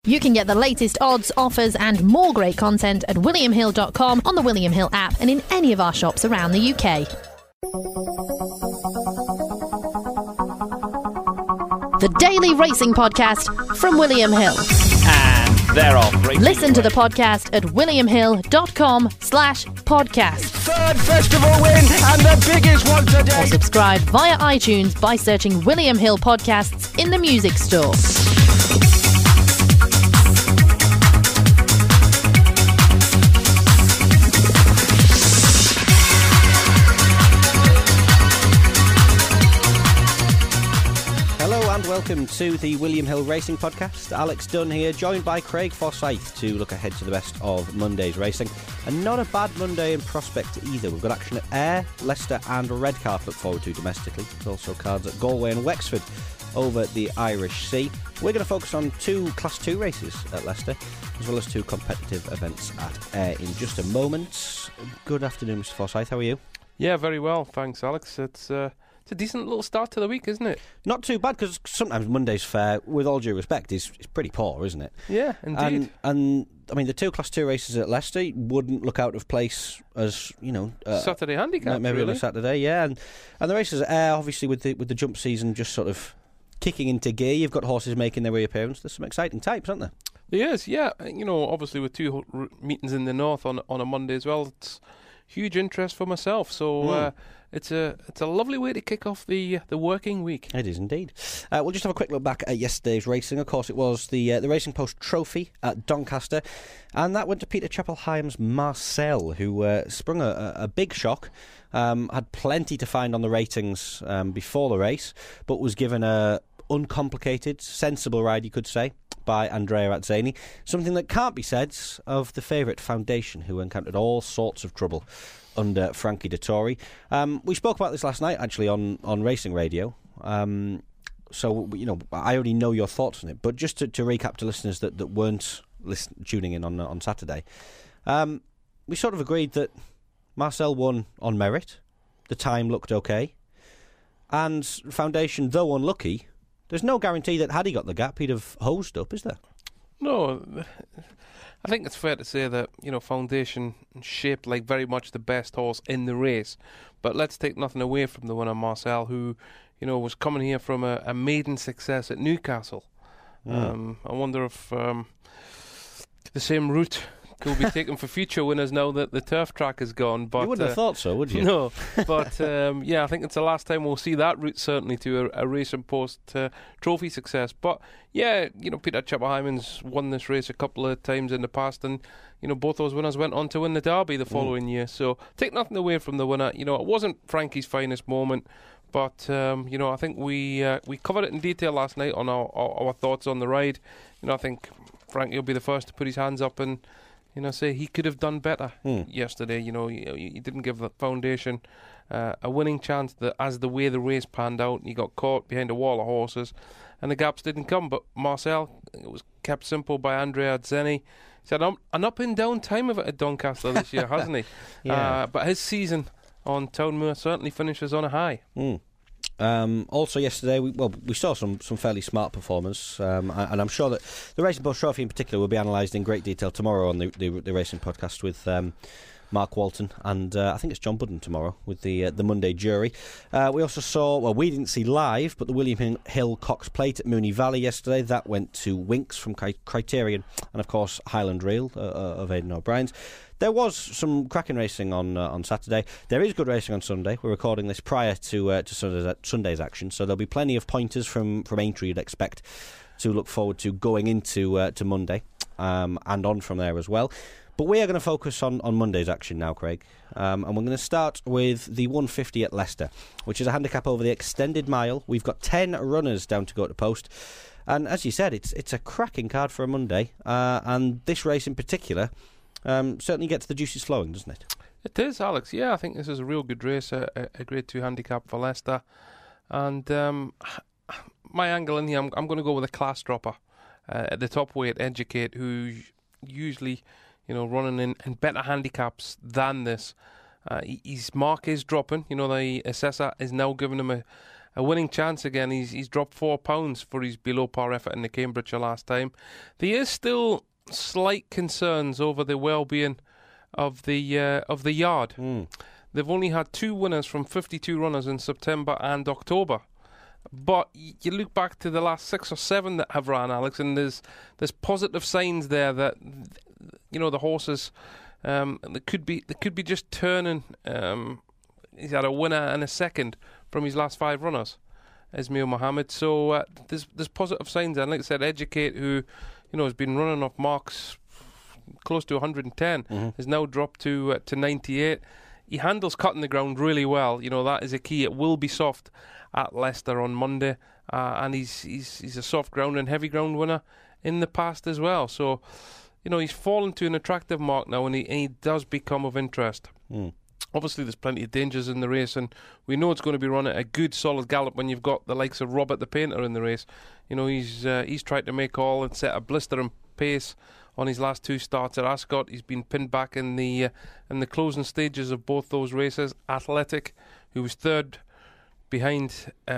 You can get the latest odds, offers and more great content at williamhill.com, on the William Hill app and in any of our shops around the UK. The Daily Racing Podcast from William Hill. And they're off. Listen to the podcast at williamhill.com/podcast. Third festival win and the biggest one today. Or subscribe via iTunes by searching William Hill Podcasts in the music store. Welcome to the William Hill Racing Podcast. Alex Dunn here, joined by Craig Forsyth to look ahead to the best of Monday's racing. And not a bad Monday in prospect either. We've got action at Ayr, Leicester and Redcar to look forward to domestically. There's also cards at Galway and Wexford over the Irish Sea. We're going to focus on 2 Class 2 races at Leicester, as well as 2 competitive events at Ayr in just a moment. Good afternoon, Mr. Forsyth. How are you? Yeah, very well. Thanks, Alex. It's a decent little start to the week, isn't it? Not too bad, because sometimes Monday's fare, with all due respect, is pretty poor, isn't it? Yeah, indeed. And I mean, the 2 Class 2 races at Leicester wouldn't look out of place as, you know... Saturday handicap, maybe really. on a Saturday, yeah. And the races at Ayr, obviously, with the jump season just sort of kicking into gear, you've got horses making their reappearance. There's some exciting types, aren't there? There is, yeah. You know, obviously with 2 meetings in the north on a Monday as well, it's huge interest for myself. So... It's a lovely way to kick off the working week. It is indeed. We'll just have a quick look back at yesterday's racing. Of course, it was the Racing Post Trophy at Doncaster, and that went to Peter Chapple-Hyam's Marcel, who sprung a big shock. Had plenty to find on the ratings before the race, but was given a uncomplicated, sensible ride, you could say, by Andrea Atzeni. Something that can't be said of the favourite Foundation, who encountered all sorts of trouble under Frankie Dettori. We spoke about this last night, actually, on Racing Radio. So, you know, I already know your thoughts on it, but just to recap to listeners that weren't tuning in on Saturday, we sort of agreed that Marcel won on merit. The time looked okay. And Foundation, though unlucky, there's no guarantee that had he got the gap, he'd have hosed up, is there? No, I think it's fair to say that, you know, Foundation shaped like very much the best horse in the race. But let's take nothing away from the winner, Marcel, who, you know, was coming here from a maiden success at Newcastle. I wonder if the same route could be taken for future winners now that the turf track is gone. But you wouldn't have thought so, would you? No, but yeah, I think it's the last time we'll see that route, certainly, to a Racing Post trophy success. But yeah, you know, Peter Chapple-Hyam's won this race a couple of times in the past, and you know, both those winners went on to win the Derby the following year. So take nothing away from the winner. You know, it wasn't Frankie's finest moment, but you know, I think we covered it in detail last night on our thoughts on the ride. You know, I think Frankie will be the first to put his hands up and, you know, say he could have done better yesterday. You know, he didn't give the Foundation a winning chance as the way the race panned out. He got caught behind a wall of horses and the gaps didn't come. But Marcel, it was kept simple by Andrea Atzeni. He's had an up and down time of it at Doncaster this year, hasn't he? Yeah. But his season on Townmoor certainly finishes on a high. Also yesterday, we saw some fairly smart performers, and I'm sure that the Racing Post Trophy in particular will be analysed in great detail tomorrow on the Racing Podcast with Mark Walton, and I think it's John Budden tomorrow with the Monday jury. We also saw, well, we didn't see live, but the William Hill Cox Plate at Mooney Valley yesterday. That went to Winks from Criterion, and of course Highland Reel of Aidan O'Brien's. There was some cracking racing on Saturday. There is good racing on Sunday. We're recording this prior to Sunday's action, so there'll be plenty of pointers from Aintree you'd expect to look forward to going into to Monday, and on from there as well. But we are going to focus on Monday's action now, Craig. And we're going to start with the 150 at Leicester, which is a handicap over the extended mile. We've got 10 runners down to go to post. And as you said, it's a cracking card for a Monday. And this race in particular certainly gets the juices flowing, doesn't it? It is, Alex. Yeah, I think this is a real good race, a Grade 2 handicap for Leicester. And my angle in here, I'm going to go with a class dropper at the top weight, Educate, who usually, you know, running in better handicaps than this. His mark is dropping. You know, the assessor is now giving him a winning chance again. He's dropped 4 pounds for his below par effort in the Cambridgeshire last time. There is still slight concerns over the well-being of the yard. They've only had 2 winners from 52 runners in September and October. But you look back to the last 6 or 7 that have run, Alex, and there's positive signs there that the horses they could be just turning. He's had a winner and a second from his last 5 runners, Ismail Mohammed. So there's positive signs, and like I said, Educate, who has been running off marks close to 110, has now dropped to 98. He handles cutting the ground really well. That is a key. It will be soft at Leicester on Monday, and he's a soft ground and heavy ground winner in the past as well. So, he's fallen to an attractive mark now, and he does become of interest. Obviously, there's plenty of dangers in the race, and we know it's going to be run at a good, solid gallop when you've got the likes of Robert the Painter in the race. He's tried to make all and set a blistering pace on his last 2 starts at Ascot. He's been pinned back in the closing stages of both those races. Athletic, who was 3rd behind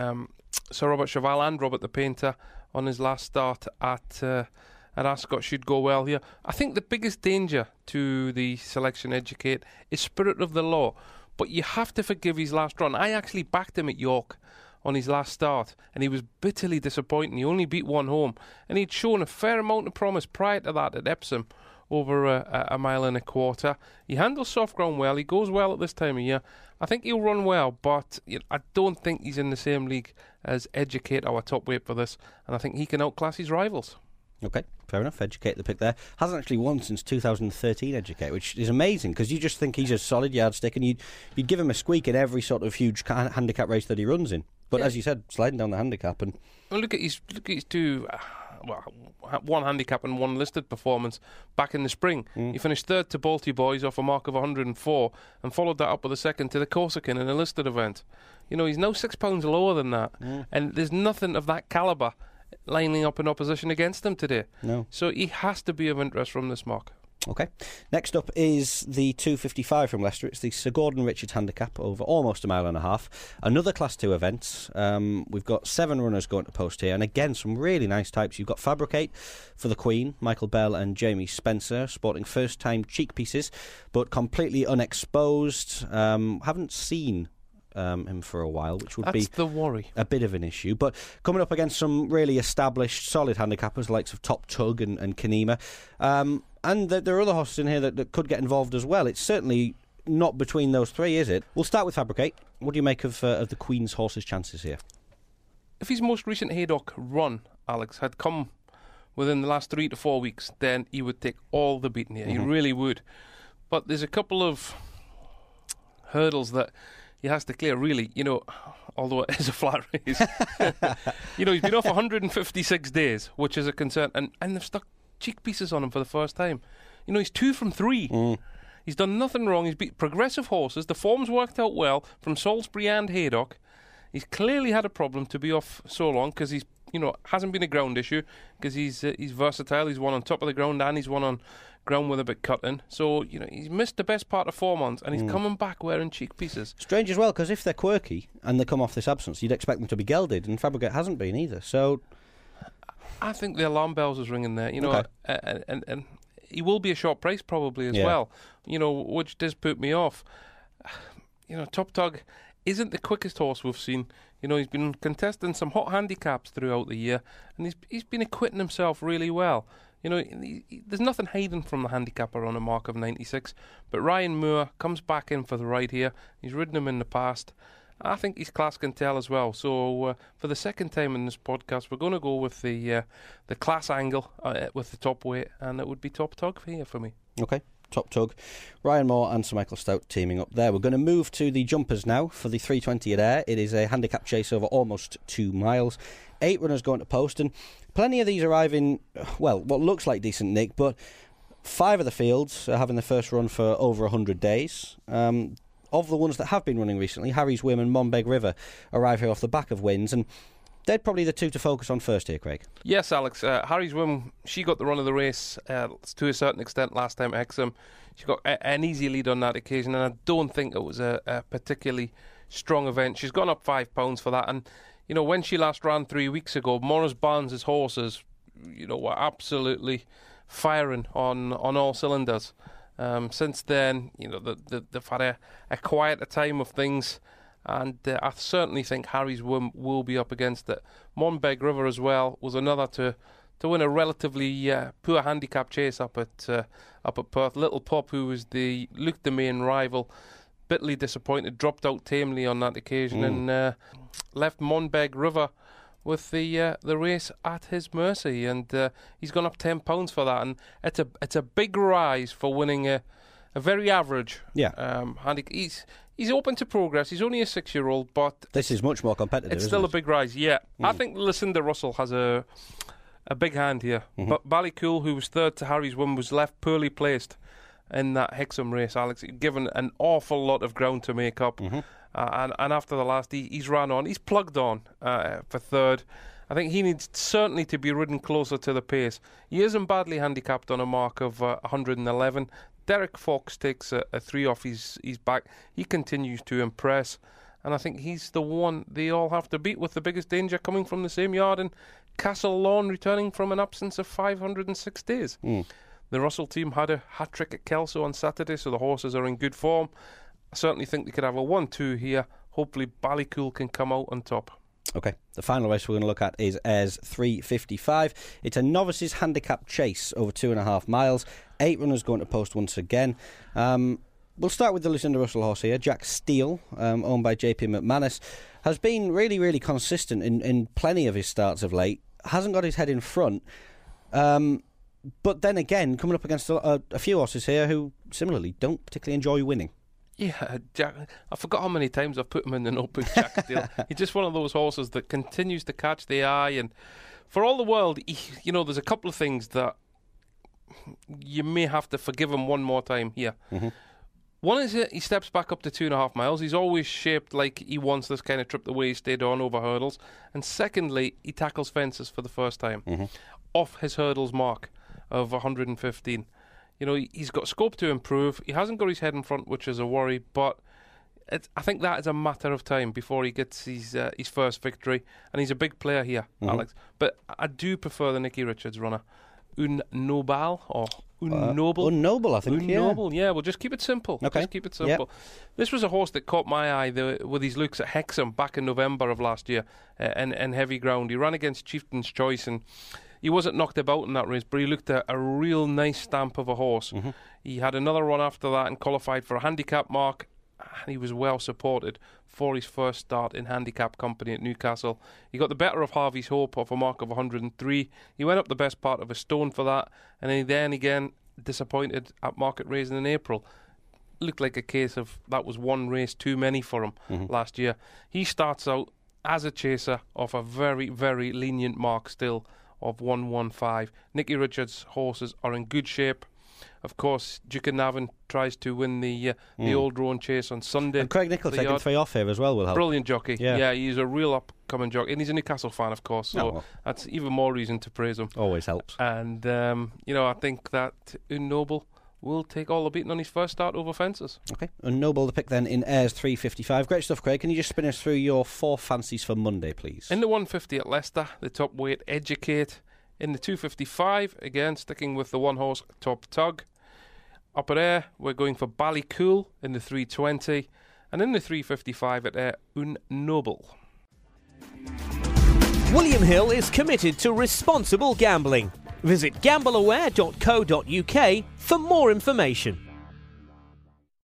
Sir Robert Cheval and Robert the Painter on his last start at Ascot, should go well here. I think the biggest danger to the selection Educate is Spirit of the Law, but you have to forgive his last run. I actually backed him at York on his last start, and he was bitterly disappointing. He only beat 1 home, and he'd shown a fair amount of promise prior to that at Epsom, over a mile and a quarter. He handles soft ground well. He goes well at this time of year. I think he'll run well, but I don't think he's in the same league as Educate, our top weight for this, and I think he can outclass his rivals. Okay, fair enough. Educate, the pick there. Hasn't actually won since 2013, Educate, which is amazing, because you just think he's a solid yardstick, and you'd give him a squeak in every sort of huge handicap race that he runs in. But as you said, sliding down the handicap. And look at his 2... one handicap and 1 listed performance back in the spring. He finished 3rd to Balti Boys off a mark of 104 and followed that up with a 2nd to the Corsican in a listed event. He's now 6 pounds lower than that, and there's nothing of that calibre lining up in opposition against him today. No. So he has to be of interest from this mark. Okay. Next up is the 255 from Leicester. It's the Sir Gordon Richards handicap over almost a mile and a half. Another Class 2 event. We've got 7 runners going to post here, and again some really nice types. You've got Fabricate for the Queen, Michael Bell and Jamie Spencer, sporting first-time cheek pieces, but completely unexposed. Haven't seen him for a while, which would be the worry. A bit of an issue. But coming up against some really established, solid handicappers, likes of Top Tug and Kanema. And there are other horses in here that could get involved as well. It's certainly not between those 3, is it? We'll start with Fabricate. What do you make of the Queen's horse's chances here? If his most recent Haydock run, Alex, had come within the last 3 to 4 weeks, then he would take all the beating here. He really would. But there's a couple of hurdles that he has to clear, really, although it is a flat race. He's been off 156 days, which is a concern, and they've stuck cheek pieces on him for the first time. He's 2 from 3. He's done nothing wrong. He's beat progressive horses. The form's worked out well from Salisbury and Haydock. He's clearly had a problem to be off so long, because he's hasn't been a ground issue, because he's versatile. He's won on top of the ground and he's won on ground with a bit cutting. So he's missed the best part of 4 months, and he's coming back wearing cheek pieces. Strange as well, because if they're quirky and they come off this absence, you'd expect them to be gelded, and Fabricate hasn't been either. So I think the alarm bells is ringing there. Okay. And he will be a short price probably as well. Which does put me off. Top Tug isn't the quickest horse we've seen. He's been contesting some hot handicaps throughout the year, and he's been acquitting himself really well. There's nothing hidden from the handicapper on a mark of 96, but Ryan Moore comes back in for the ride here. He's ridden him in the past. I think his class can tell as well. So for the second time in this podcast, we're going to go with the class angle with the top weight, and it would be Top Tug here for me. Okay. Top Tug, Ryan Moore and Sir Michael Stout teaming up there. We're going to move to the jumpers now for the 320 at Ayr. It is a handicap chase over almost 2 miles. 8 runners going to post, and plenty of these arrive in, what looks like decent nick, but 5 of the fields are having the first run for over 100 days. Of the ones that have been running recently, Harry's Whim and Monbeg River arrive here off the back of wins, and they're probably the 2 to focus on first here, Craig. Yes, Alex. Harry's Whim, she got the run of the race to a certain extent last time at Hexham. She got an easy lead on that occasion, and I don't think it was a particularly strong event. She's gone up £5 for that. And, you know, when she last ran 3 weeks ago, Maurice Barnes' horses, you know, were absolutely firing on all cylinders. Since then, you know, they've had a quieter time of things. And I certainly think Harry's Womb will be up against it. Monbeg River as well was another to win a relatively poor handicap chase up at Perth. Little Pop, who was the Luc de Main rival, bitterly disappointed, dropped out tamely on that occasion and left Monbeg River with the race at his mercy, and he's gone up £10 for that, and it's a big rise for winning a very average handicap. He's open to progress. He's only a 6-year-old, but this is much more competitive. It's still a big rise. Yeah, I think Lucinda Russell has a big hand here. But Ballycool, who was third to Harry's Womb, was left poorly placed in that Hexham race, Alex, given an awful lot of ground to make up. And after the last, he's ran on. He's plugged on for third. I think he needs certainly to be ridden closer to the pace. He isn't badly handicapped on a mark of 111. Derek Fox takes a 3 off his back. He continues to impress. And I think he's the one they all have to beat, with the biggest danger coming from the same yard, and Castle Lawn returning from an absence of 506 days. The Russell team had a hat-trick at Kelso on Saturday, so the horses are in good form. I certainly think they could have a 1-2 here. Hopefully Ballycool can come out on top. Okay, the final race we're going to look at is Ayres 355. It's a novices handicap chase over 2.5 miles. 8 runners going to post once again. We'll start with the Lucinda Russell horse here. Jack Steele, owned by JP McManus, has been really, really consistent in plenty of his starts of late. Hasn't got his head in front. But then again, coming up against a few horses here who similarly don't particularly enjoy winning. Yeah, Jack. I forgot how many times I've put him in the notebook, Jack Steele. He's just one of those horses that continues to catch the eye, and for all the world, there's a couple of things that you may have to forgive him one more time here. One is that he steps back up to 2.5 miles. He's always shaped like he wants this kind of trip the way he stayed on over hurdles. And secondly, he tackles fences for the first time off his hurdles mark of 115. You know, he's got scope to improve. He hasn't got his head in front, which is a worry, but I think that is a matter of time before he gets his first victory. And he's a big player here, Alex. But I do prefer the Nicky Richards runner. Unnobal or Unnoble? Unnoble, I think. Unnoble, yeah. Well, just keep it simple. Okay. Just keep it simple. Yep. This was a horse that caught my eye with his looks at Hexham back in November of last year and heavy ground. He ran against Chieftain's Choice, and he wasn't knocked about in that race, but he looked a real nice stamp of a horse. He had another run after that and qualified for a handicap mark, and he was well supported for his first start in handicap company at Newcastle. He got the better of Harvey's Hope of a mark of 103. He went up the best part of a stone for that, and then again disappointed at Market Raising in April. Looked like a case of that was one race too many for him last year. He starts out as a chaser off a very, very lenient mark still of 115. Nicky Richards' horses are in good shape. Of course, Duke of Navan tries to win the Old Roan Chase on Sunday. And Craig Nicol taking 3 off here as well will help. Brilliant jockey. Yeah, he's a real upcoming jockey. And he's a Newcastle fan, of course, so that's even more reason to praise him. Always helps. And, I think that Unnoble will take all the beating on his first start over fences. Okay, Unnoble the pick then in Ayres 355. Great stuff, Craig. Can you just spin us through your 4 fancies for Monday, please? In the 150 at Leicester, the top weight Educate. In the 255, again, sticking with the one-horse Top Tug. Up at Ayr, we're going for Ballycool in the 320. And in the 355 at Ayr, Unnoble. William Hill is committed to responsible gambling. Visit gambleaware.co.uk for more information.